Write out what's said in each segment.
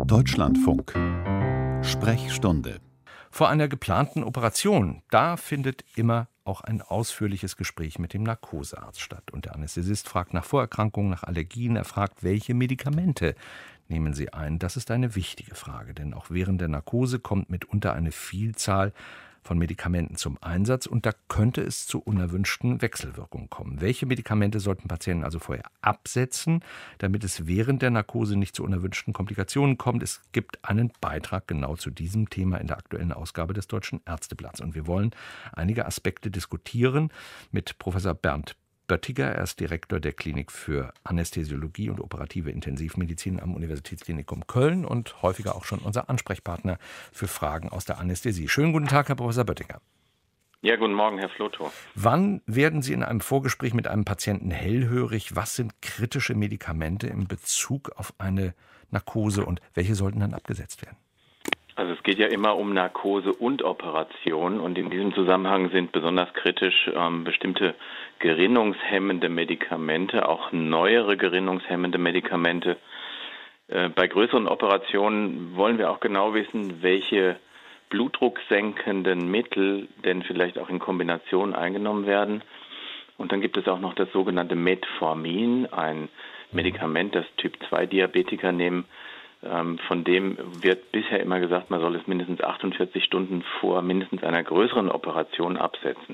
Deutschlandfunk. Sprechstunde. Vor einer geplanten Operation, da findet immer auch ein ausführliches Gespräch mit dem Narkosearzt statt. Und der Anästhesist fragt nach Vorerkrankungen, nach Allergien. Er fragt, welche Medikamente nehmen Sie ein? Das ist eine wichtige Frage, denn auch während der Narkose kommt mitunter eine Vielzahl von Medikamenten zum Einsatz und da könnte es zu unerwünschten Wechselwirkungen kommen. Welche Medikamente sollten Patienten also vorher absetzen, damit es während der Narkose nicht zu unerwünschten Komplikationen kommt? Es gibt einen Beitrag genau zu diesem Thema in der aktuellen Ausgabe des Deutschen Ärzteblatts und wir wollen einige Aspekte diskutieren mit Professor Bernd Böttiger. Er ist Direktor der Klinik für Anästhesiologie und operative Intensivmedizin am Universitätsklinikum Köln und häufiger auch schon unser Ansprechpartner für Fragen aus der Anästhesie. Schönen guten Tag, Herr Professor Böttiger. Ja, guten Morgen, Herr Flotow. Wann werden Sie in einem Vorgespräch mit einem Patienten hellhörig? Was sind kritische Medikamente in Bezug auf eine Narkose und welche sollten dann abgesetzt werden? Also es geht ja immer um Narkose und Operation und in diesem Zusammenhang sind besonders kritisch bestimmte gerinnungshemmende Medikamente, auch neuere gerinnungshemmende Medikamente. Bei größeren Operationen wollen wir auch genau wissen, welche blutdrucksenkenden Mittel denn vielleicht auch in Kombination eingenommen werden. Und dann gibt es auch noch das sogenannte Metformin, ein Medikament, das Typ-2-Diabetiker nehmen. Von dem wird bisher immer gesagt, man soll es mindestens 48 Stunden vor mindestens einer größeren Operation absetzen.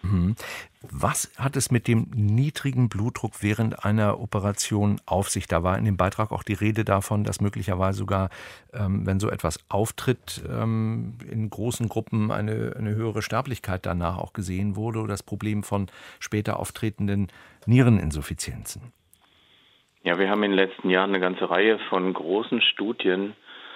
Was hat es mit dem niedrigen Blutdruck während einer Operation auf sich? Da war in dem Beitrag auch die Rede davon, dass möglicherweise sogar, wenn so etwas auftritt, in großen Gruppen eine höhere Sterblichkeit danach auch gesehen wurde oder das Problem von später auftretenden Niereninsuffizienzen. Ja, wir haben in den letzten Jahren eine ganze Reihe von großen Studien,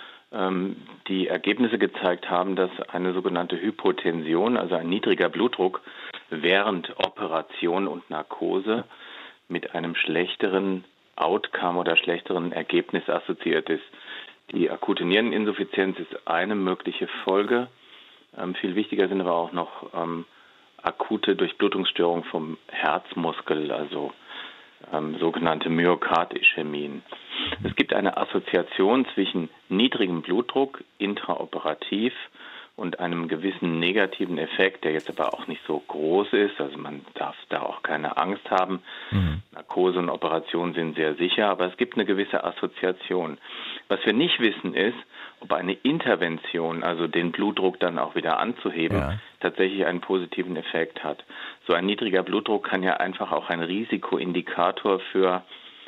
die Ergebnisse gezeigt haben, dass eine sogenannte Hypotension, also ein niedriger Blutdruck, während Operation und Narkose mit einem schlechteren Outcome oder schlechteren Ergebnis assoziiert ist. Die akute Niereninsuffizienz ist eine mögliche Folge. Viel wichtiger sind aber auch noch akute Durchblutungsstörungen vom Herzmuskel, also sogenannte Myokardischämien. Es gibt eine Assoziation zwischen niedrigem Blutdruck intraoperativ und einem gewissen negativen Effekt, der jetzt aber auch nicht so groß ist. Also man darf da auch keine Angst haben. Narkose und Operation sind sehr sicher, aber es gibt eine gewisse Assoziation. Was wir nicht wissen ist, ob eine Intervention, also den Blutdruck dann auch wieder anzuheben, tatsächlich einen positiven Effekt hat. So ein niedriger Blutdruck kann ja einfach auch ein Risikoindikator für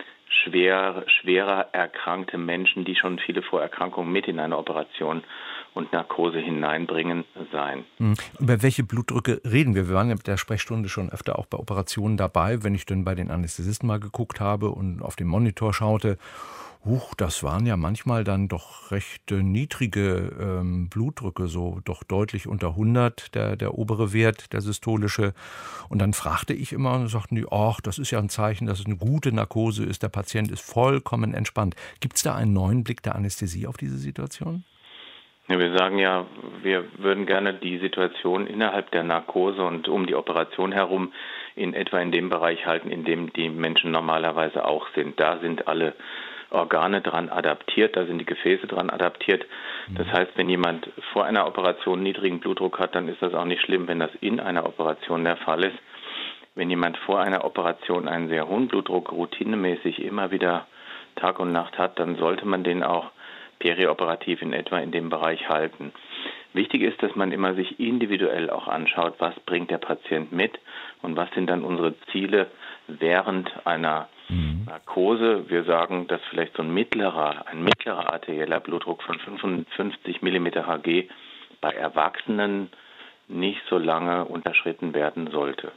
schwerer erkrankte Menschen, die schon viele Vorerkrankungen mit in eine Operation und Narkose hineinbringen, sein. Über welche Blutdrücke reden wir? Wir waren ja mit der Sprechstunde schon öfter auch bei Operationen dabei, wenn ich dann bei den Anästhesisten mal geguckt habe und auf den Monitor schaute. Das waren ja manchmal dann doch recht niedrige Blutdrücke, so doch deutlich unter 100, der obere Wert, der systolische. Und dann fragte ich immer und sagten die, das ist ja ein Zeichen, dass es eine gute Narkose ist, der Patient ist vollkommen entspannt. Gibt es da einen neuen Blick der Anästhesie auf diese Situation? Ja, wir sagen ja, wir würden gerne die Situation innerhalb der Narkose und um die Operation herum in etwa in dem Bereich halten, in dem die Menschen normalerweise auch sind. Da sind alle Organe dran adaptiert, da sind die Gefäße dran adaptiert. Das heißt, wenn jemand vor einer Operation niedrigen Blutdruck hat, dann ist das auch nicht schlimm, wenn das in einer Operation der Fall ist. Wenn jemand vor einer Operation einen sehr hohen Blutdruck routinemäßig immer wieder Tag und Nacht hat, dann sollte man den auch perioperativ in etwa in dem Bereich halten. Wichtig ist, dass man immer sich individuell auch anschaut, was bringt der Patient mit und was sind dann unsere Ziele während einer Narkose. Wir sagen, dass vielleicht so ein mittlerer arterieller Blutdruck von 55 mm Hg bei Erwachsenen nicht so lange unterschritten werden sollte.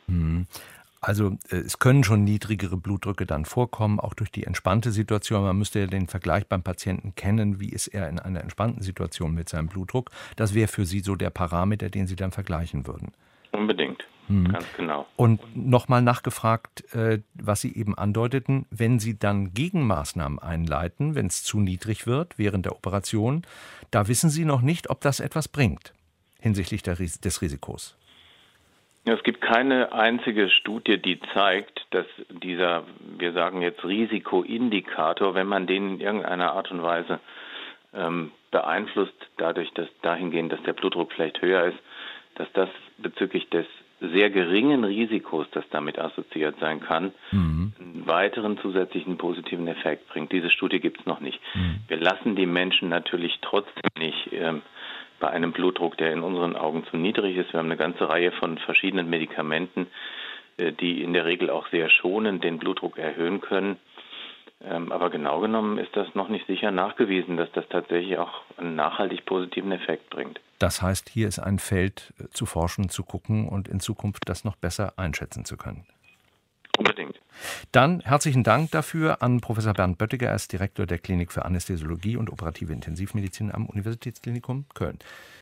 Also es können schon niedrigere Blutdrücke dann vorkommen, auch durch die entspannte Situation. Man müsste ja den Vergleich beim Patienten kennen, wie ist er in einer entspannten Situation mit seinem Blutdruck. Das wäre für Sie so der Parameter, den Sie dann vergleichen würden. Unbedingt, ganz genau. Und nochmal nachgefragt, was Sie eben andeuteten, wenn Sie dann Gegenmaßnahmen einleiten, wenn es zu niedrig wird während der Operation, da wissen Sie noch nicht, ob das etwas bringt hinsichtlich des Risikos. Es gibt keine einzige Studie, die zeigt, dass dieser, wir sagen jetzt Risikoindikator, wenn man den in irgendeiner Art und Weise beeinflusst dadurch, dass dahingehend, dass der Blutdruck vielleicht höher ist, dass das bezüglich des sehr geringen Risikos, das damit assoziiert sein kann, einen weiteren zusätzlichen positiven Effekt bringt. Diese Studie gibt es noch nicht. Wir lassen die Menschen natürlich trotzdem nicht bei einem Blutdruck, der in unseren Augen zu niedrig ist. Wir haben eine ganze Reihe von verschiedenen Medikamenten, die in der Regel auch sehr schonend den Blutdruck erhöhen können. Aber genau genommen ist das noch nicht sicher nachgewiesen, dass das tatsächlich auch einen nachhaltig positiven Effekt bringt. Das heißt, hier ist ein Feld zu forschen, zu gucken und in Zukunft das noch besser einschätzen zu können. Unbedingt. Dann herzlichen Dank dafür an Professor Bernd Böttiger, er ist Direktor der Klinik für Anästhesiologie und operative Intensivmedizin am Universitätsklinikum Köln.